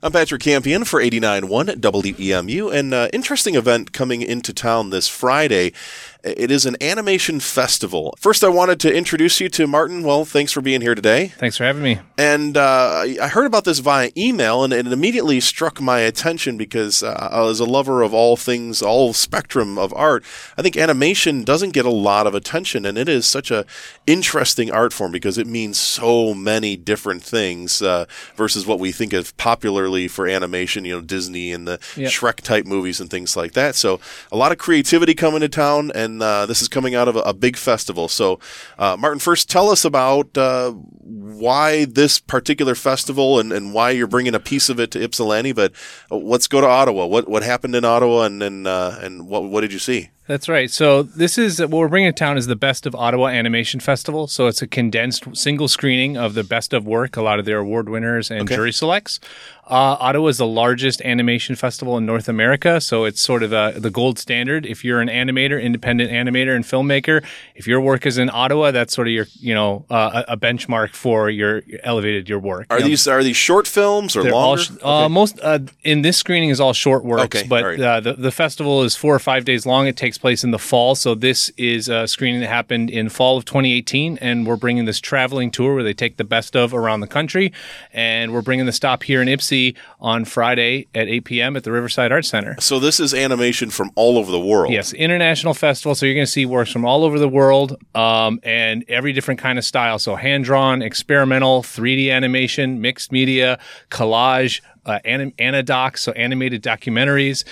I'm Patrick Campion for 89.1 WEMU, and interesting event coming into town this Friday. It is an animation festival. First, I wanted to introduce you to Martin. Well, thanks for being here today. Thanks for having me. And I heard about this via email, and it immediately struck my attention because as a lover of all things, all spectrum of art, I think animation doesn't get a lot of attention, and it is such a interesting art form because it means so many different things versus what we think of popularly for animation, Disney and the Shrek-type movies and things like that. So a lot of creativity coming to town, and this is coming out of a big festival. So, Martin, first tell us about why this particular festival and why you're bringing a piece of it to Ypsilanti. But let's go to Ottawa. What happened in Ottawa, and what did you see? That's right. So this is what we're bringing to town is the Best of Ottawa Animation Festival. So it's a condensed single screening of the best of work, a lot of their award winners and jury selects. Ottawa is the largest animation festival in North America, so it's sort of the gold standard. If you're an animator, independent animator and filmmaker, if your work is in Ottawa, that's sort of your a benchmark for your work. Are these short films or longer? Most in this screening is all short works, but right. The festival is 4 or 5 days long. It takes place in the fall, so this is a screening that happened in fall of 2018, and we're bringing this traveling tour where they take the best of around the country, and we're bringing the stop here in Ypsi on Friday at 8 p.m. at the Riverside Arts Center. So this is animation from all over the world. Yes, international festival, so you're going to see works from all over the world and every different kind of style. So hand-drawn, experimental, 3D animation, mixed media, collage, anadocs, so animated documentaries.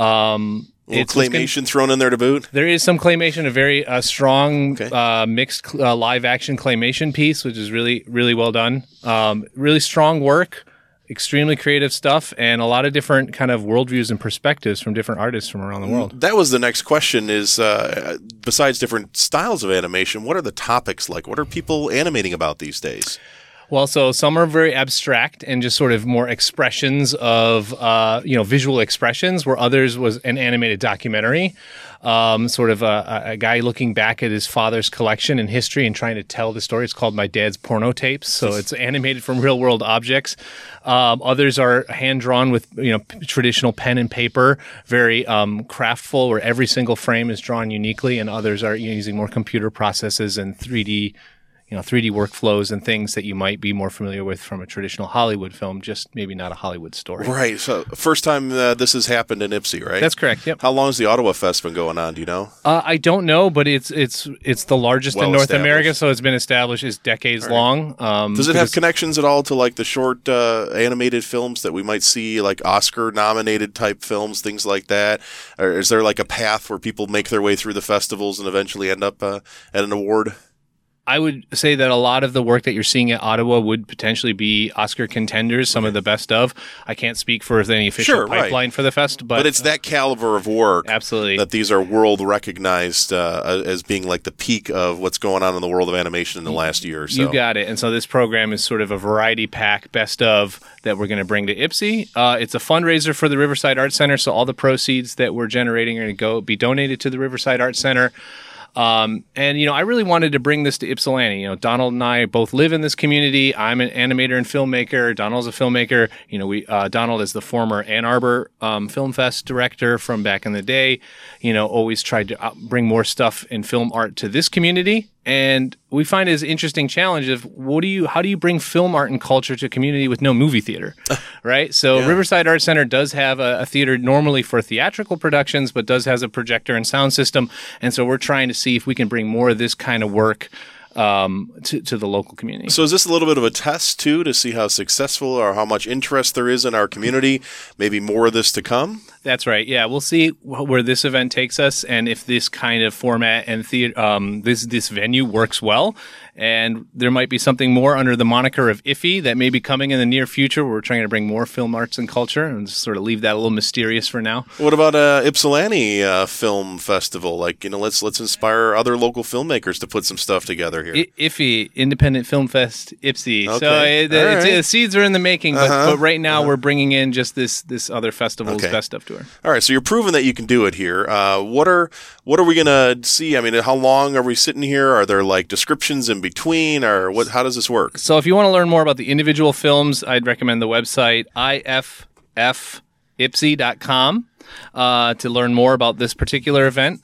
Claymation thrown in there to boot? There is some claymation, a very strong mixed live-action claymation piece, which is really, really well done. Really strong work. Extremely creative stuff, and a lot of different kind of worldviews and perspectives from different artists from around the world. That was the next question is, besides different styles of animation, what are the topics like? What are people animating about these days? Well, so some are very abstract and just sort of more expressions of, visual expressions, where others was an animated documentary, sort of a guy looking back at his father's collection and history and trying to tell the story. It's called My Dad's Porno Tapes. So it's animated from real world objects. Others are hand-drawn with, traditional pen and paper, very craftful, where every single frame is drawn uniquely, and others are using more computer processes and 3D 3D workflows and things that you might be more familiar with from a traditional Hollywood film, just maybe not a Hollywood story. Right. So first time this has happened in Ypsi, right? That's correct. Yep. How long has the Ottawa Fest been going on? Do you know? I don't know, but it's the largest in North America, so it's been established. It's decades long. Does it have connections at all to like the short animated films that we might see, like Oscar-nominated type films, things like that? Or is there like a path where people make their way through the festivals and eventually end up at an award? I would say that a lot of the work that you're seeing at Ottawa would potentially be Oscar contenders, some of the best of. I can't speak for any official pipeline for the fest, but it's that caliber of work. Absolutely. That these are world recognized as being like the peak of what's going on in the world of animation in the last year or so. You got it. And so this program is sort of a variety pack best of that we're going to bring to Ypsi. It's a fundraiser for the Riverside Arts Center, so all the proceeds that we're generating are going to be donated to the Riverside Arts Center. I really wanted to bring this to Ypsilanti. Donald and I both live in this community. I'm an animator and filmmaker. Donald's a filmmaker. Donald is the former Ann Arbor Film Fest director from back in the day. Always tried to bring more stuff in film art to this community. And we find it as an interesting challenge of how do you bring film art and culture to a community with no movie theater, right? So Riverside Arts Center does have a theater normally for theatrical productions, but has a projector and sound system. And so we're trying to see if we can bring more of this kind of work to the local community. So is this a little bit of a test, too, to see how successful or how much interest there is in our community? Maybe more of this to come? That's right. Yeah, we'll see where this event takes us and if this kind of format and this venue works well. And there might be something more under the moniker of IFFI that may be coming in the near future. We're trying to bring more film arts and culture and just sort of leave that a little mysterious for now. What about Ypsilanti Film Festival? Let's inspire other local filmmakers to put some stuff together here. IFFI, Independent Film Fest, Ypsi. Okay. So the seeds are in the making, but right now we're bringing in just this other festival's best stuff tour. All right, so you're proving that you can do it here. What are we going to see? I mean, how long are we sitting here? Are there like descriptions and between, or what? How does this work? So if you want to learn more about the individual films, I'd recommend the website iffipsy.com to learn more about this particular event.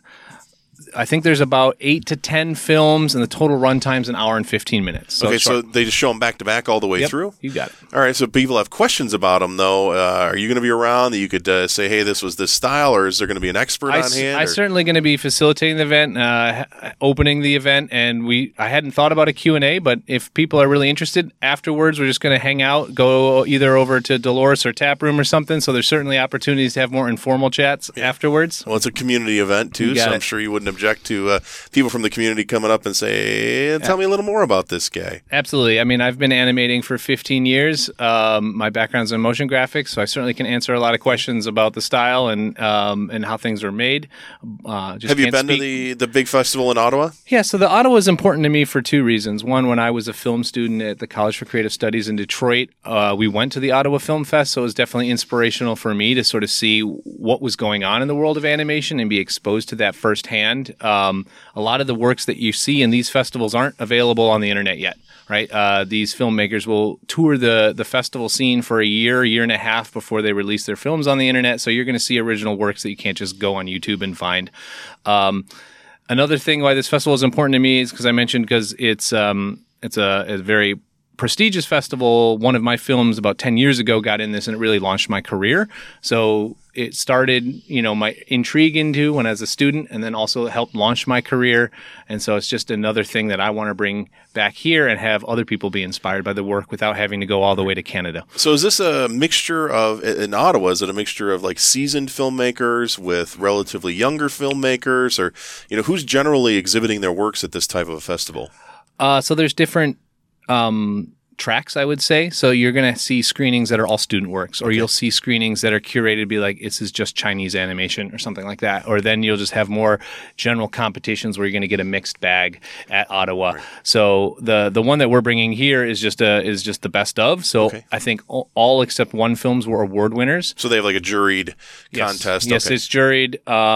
I think there's about 8 to 10 films, and the total runtime's an hour and 15 minutes. So so they just show them back to back all the way through? You got it. All right, so people have questions about them, though. Are you going to be around that you could say, hey, this was this style, or is there going to be an expert on hand? I'm certainly going to be facilitating the event, opening the event, and I hadn't thought about a Q&A, but if people are really interested, afterwards we're just going to hang out, go either over to Dolores or Tap Room or something, so there's certainly opportunities to have more informal chats afterwards. Well, it's a community event, too, so I'm sure you wouldn't object to people from the community coming up and say, tell me a little more about this guy. Absolutely. I mean, I've been animating for 15 years. My background's in motion graphics, so I certainly can answer a lot of questions about the style and how things are made. Have you been to the big festival in Ottawa? Yeah, so the Ottawa is important to me for two reasons. One, when I was a film student at the College for Creative Studies in Detroit, we went to the Ottawa Film Fest, so it was definitely inspirational for me to sort of see what was going on in the world of animation and be exposed to that firsthand. A lot of the works that you see in these festivals aren't available on the internet yet, right? These filmmakers will tour the festival scene for a year and a half before they release their films on the internet. So you're going to see original works that you can't just go on YouTube and find. Another thing why this festival is important to me is because it's a very prestigious festival. One of my films about 10 years ago got in this, and it really launched my career. So it started, my intrigue into when I was a student, and then also helped launch my career. And so it's just another thing that I want to bring back here and have other people be inspired by the work without having to go all the way to Canada. So is this a mixture of, in Ottawa, is it a mixture of like seasoned filmmakers with relatively younger filmmakers, or, who's generally exhibiting their works at this type of a festival? So there's different tracks, I would say. So you're going to see screenings that are all student works, or you'll see screenings that are curated to be like, this is just Chinese animation or something like that. Or then you'll just have more general competitions where you're going to get a mixed bag at Ottawa. Right. So the one that we're bringing here is just the best of. So I think all except one films were award winners. So they have like a juried contest. Yes, it's juried.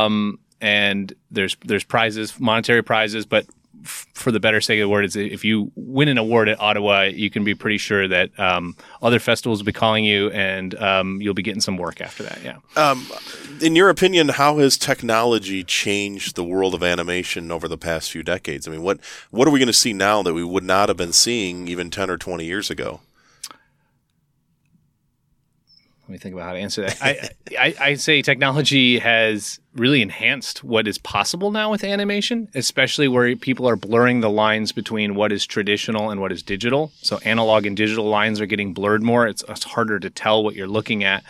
And there's prizes, monetary prizes, but for the better sake of the word, is if you win an award at Ottawa, you can be pretty sure that other festivals will be calling you, and you'll be getting some work after that. Yeah. In your opinion, how has technology changed the world of animation over the past few decades? I mean, what are we going to see now that we would not have been seeing even 10 or 20 years ago? Let me think about how to answer that. I say technology has really enhanced what is possible now with animation, especially where people are blurring the lines between what is traditional and what is digital. So analog and digital lines are getting blurred more. It's harder to tell what you're looking at.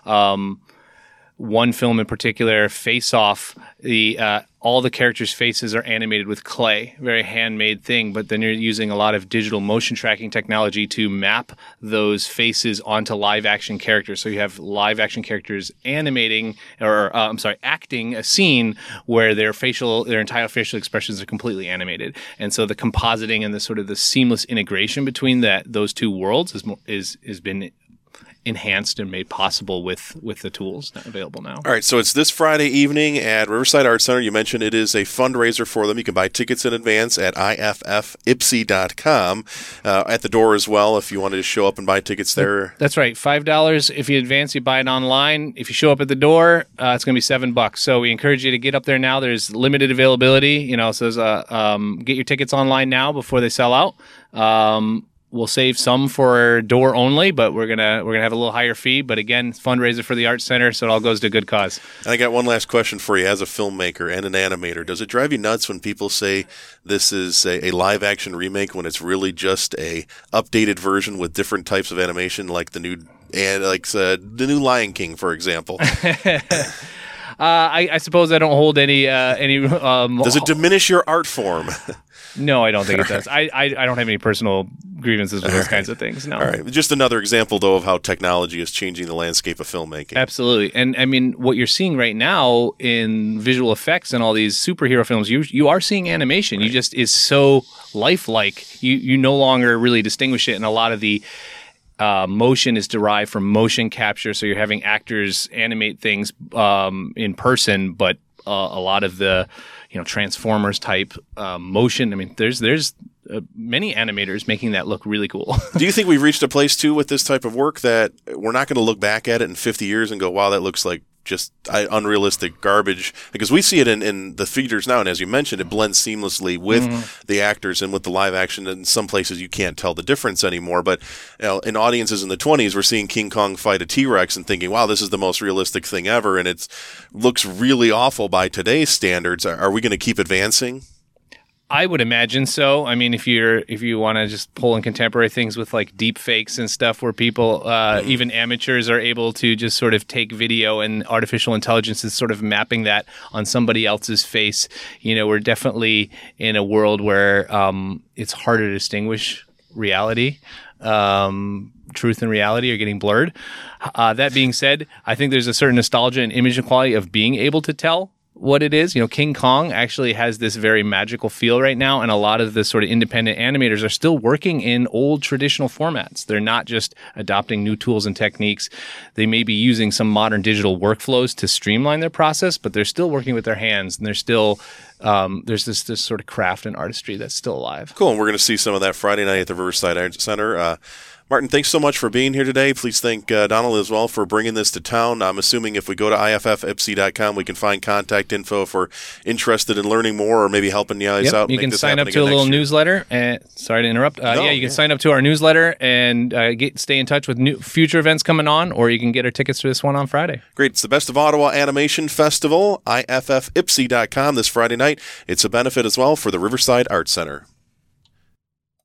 One film in particular, Face Off, all the characters' faces are animated with clay, very handmade thing, but then you're using a lot of digital motion tracking technology to map those faces onto live action characters. So you have live action characters acting a scene where their entire facial expressions are completely animated. And so the compositing and the sort of the seamless integration between those two worlds has been enhanced and made possible with the tools available now. All right, so it's this Friday evening at Riverside Arts Center. You mentioned it is a fundraiser for them. You can buy tickets in advance at iffipsy.com. At the door as well, if you wanted to show up and buy tickets there. That's right, $5 if you advance. You buy it online. If you show up at the door, it's going to be $7. So we encourage you to get up there now. There's limited availability. So get your tickets online now before they sell out. We'll save some for door only, but we're gonna have a little higher fee. But again, fundraiser for the Arts Center, so it all goes to good cause. And I got one last question for you. As a filmmaker and an animator, does it drive you nuts when people say this is a live action remake when it's really just a updated version with different types of animation, like the new Lion King, for example? I suppose I don't hold any. Does it diminish your art form? No, I don't think it does. I don't have any personal grievances with those kinds of things. No. All right. Just another example, though, of how technology is changing the landscape of filmmaking. Absolutely. And I mean, what you're seeing right now in visual effects and all these superhero films, you are seeing animation. Right. You just is so lifelike. You no longer really distinguish it. And a lot of the motion is derived from motion capture. So you're having actors animate things in person, but a lot of the Transformers type motion. I mean, there's many animators making that look really cool. Do you think we've reached a place too with this type of work that we're not going to look back at it in 50 years and go, wow, that looks like just unrealistic garbage? Because we see it in the theaters now, and as you mentioned, it blends seamlessly with the actors and with the live action. In some places, you can't tell the difference anymore. But in audiences in the 20s, we're seeing King Kong fight a T-Rex and thinking, wow, this is the most realistic thing ever, and it looks really awful by today's standards. Are we going to keep advancing? I would imagine so. I mean, if you want to just pull in contemporary things with like deep fakes and stuff where people, even amateurs, are able to just sort of take video and artificial intelligence is sort of mapping that on somebody else's face. We're definitely in a world where it's harder to distinguish reality. Truth and reality are getting blurred. That being said, I think there's a certain nostalgia and image quality of being able to tell what it is. King Kong actually has this very magical feel right now, and a lot of the sort of independent animators are still working in old traditional formats. They're not just adopting new tools and techniques. They may be using some modern digital workflows to streamline their process, but they're still working with their hands, and they're still there's this sort of craft and artistry that's still alive. Cool, and we're going to see some of that Friday night at the Riverside Arts Center. Martin, thanks so much for being here today. Please thank Donald as well for bringing this to town. I'm assuming if we go to IFFIPSI.com, we can find contact info if we're interested in learning more or maybe helping you guys out. You can sign up to a little newsletter. Sorry to interrupt. You can sign up to our newsletter and stay in touch with new future events coming on, or you can get our tickets to this one on Friday. Great. It's the Best of Ottawa Animation Festival, IFFIPSI.com this Friday night. It's a benefit as well for the Riverside Arts Center.